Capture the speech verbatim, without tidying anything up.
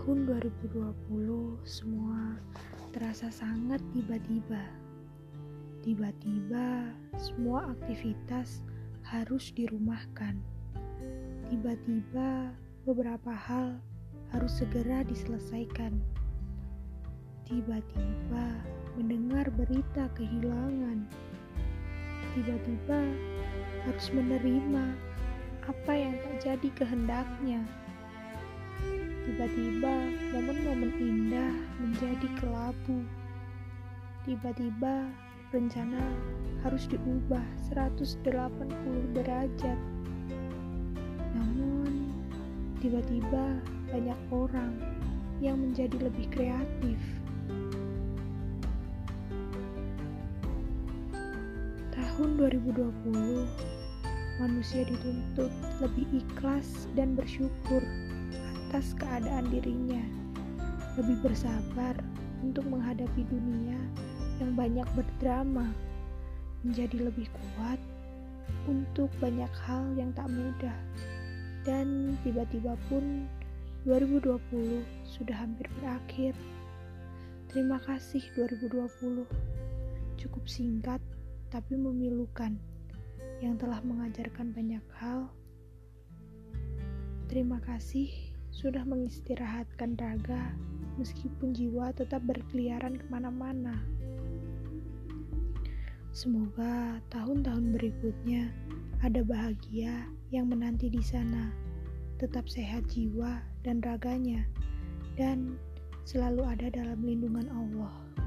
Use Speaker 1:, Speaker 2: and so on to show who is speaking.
Speaker 1: Tahun dua ribu dua puluh semua terasa sangat tiba-tiba. Tiba-tiba semua aktivitas harus dirumahkan. Tiba-tiba beberapa hal harus segera diselesaikan. Tiba-tiba mendengar berita kehilangan. Tiba-tiba harus menerima apa yang tak jadi kehendaknya. Tiba-tiba momen-momen indah menjadi kelabu. Tiba-tiba rencana harus diubah seratus delapan puluh derajat. Namun, tiba-tiba banyak orang yang menjadi lebih kreatif. Tahun dua ribu dua puluh, manusia dituntut lebih ikhlas dan bersyukur atas keadaan dirinya, lebih bersabar untuk menghadapi dunia yang banyak berdrama, menjadi lebih kuat untuk banyak hal yang tak mudah. Dan tiba-tiba pun dua ribu dua puluh sudah hampir berakhir. Terima kasih dua ribu dua puluh, cukup singkat tapi memilukan, yang telah mengajarkan banyak hal. Terima kasih sudah mengistirahatkan raga, meskipun jiwa tetap berkeliaran kemana-mana. Semoga tahun-tahun berikutnya ada bahagia yang menanti di sana, tetap sehat jiwa dan raganya, dan selalu ada dalam lindungan Allah.